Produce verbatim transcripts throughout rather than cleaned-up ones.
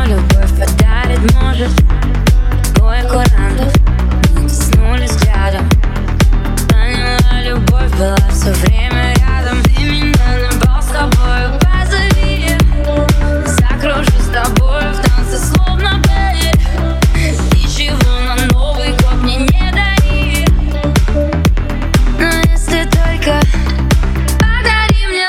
любовь подарит, может. Бой курантов, мы коснулись взглядом. Поняла, любовь была все время рядом. Ты меня на бал с тобою позови. Закружу с тобою в танце, словно Бэйб. Ничего на Новый год мне не дари. Но если только подари мне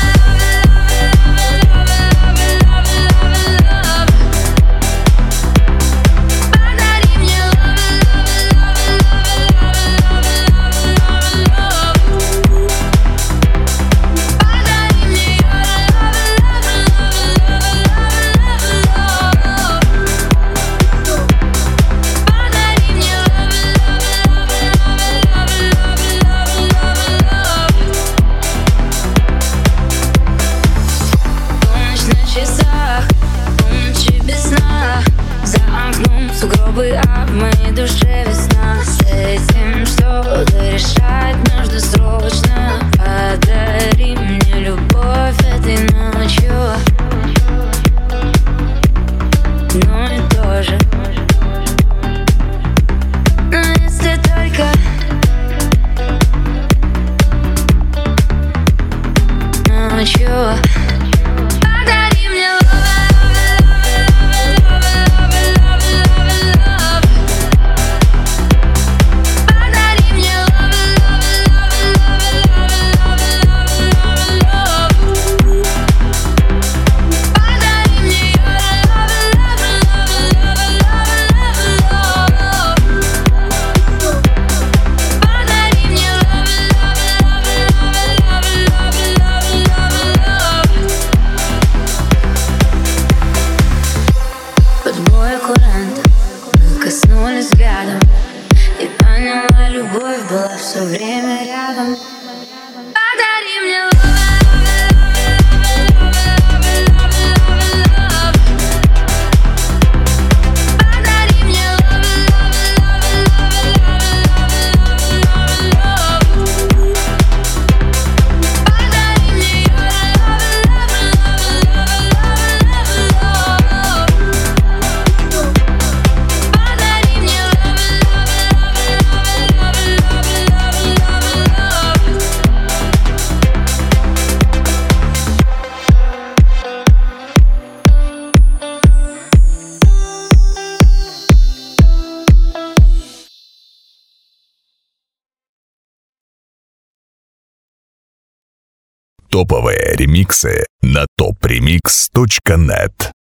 сугробы, а в моей душе весна. С этим что-то решать нужно срочно. Подари мне любовь этой ночью. Ну и тоже. Но если только ночью. Мы коснулись взглядом и поняла, любовь была все время рядом. Подари мне топовые ремиксы на топ ремикс точка нет.